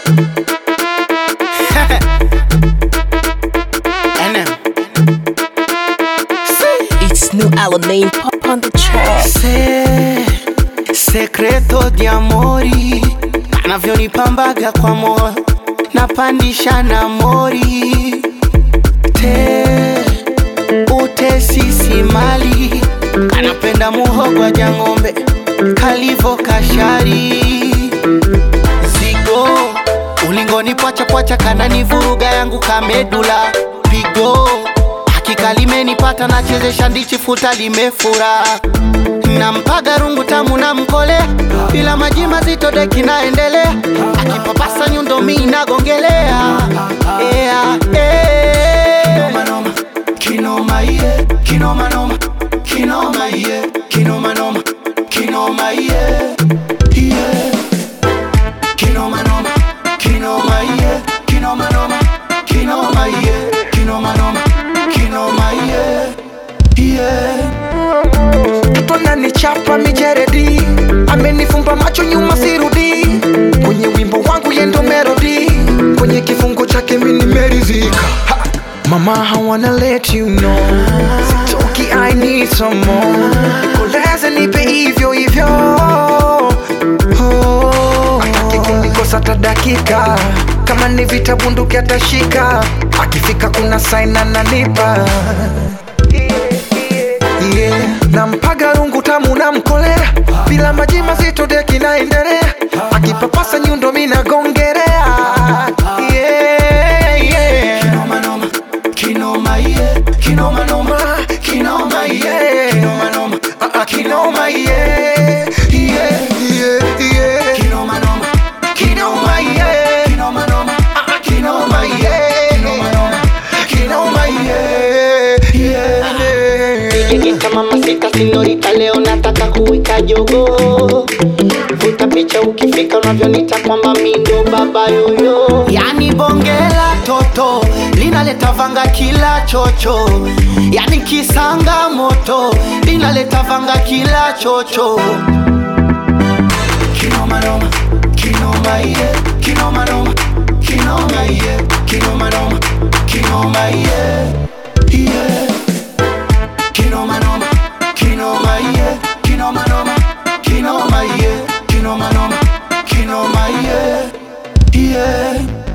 It's new Alamein pop on the track. Secreto di amori, anavyonipambaga kwa moyo, napandisha na mori. Utesisi mali, anapenda muhogo wa jangombe, kalivo kashari. Zigo, ulingoni pwacha pwacha, kanani vuruga yangu kamedula. Pigo, hakika limenipata, nachezesha ndichi futa limefura. Nampaga rungu tamu na mkole, bila maji mazito deki naendelea. Akipapasa nyundo mi nagongelea. Kinoma noma, kinoma yeah. Kinoma noma, kinoma yeah. Kinoma noma, kinoma yeah. Kinoma noma, kinoma yeah. Kinoma noma, kinoma yeah. Kinoma noma, kinoma yeah. Tuna nichapa mijeredi, amenifumba macho nyuma sirudi. Kwenye wimbo wangu yendo melody, kwenye kifungo chake mini merizika. Mama, I wanna let you know, sitoki, I need some more. Koleze nipe hivyo hivyo, atake kunikosa hata dakika. Kama ni vita bunduki atashika, akifika kuna sign ananipa. Nampaga rungu tamu na mkolea, bila maji mazito deki naendelea. Akipapasa nyundo mi nagongerea. Kinoma noma, kinoma yeah. Kinoma noma, kinoma yeah. Kinoma noma, kinoma yeah. Kinoma noma, kinoma yeah. Kinoma noma, kinoma yeah. Kinoma noma, kinoma yeah. Gita mamacita señorita, leo nataka kuwika jogo. Vuta picha ukifika unavyonita kwamba mi ndo baba yoyo. Yani bongela toto, linaleta vanga kila chocho. Yani kisanga moto, linaleta vanga kila chocho. Kinoma noma, kinoma yeah. Kinoma noma, kinoma yeah. Kinoma noma, kinoma yeah. Kinoma noma, kinoma yeah. Kinoma noma, kinoma yeah. Kinoma noma, kinoma yeah.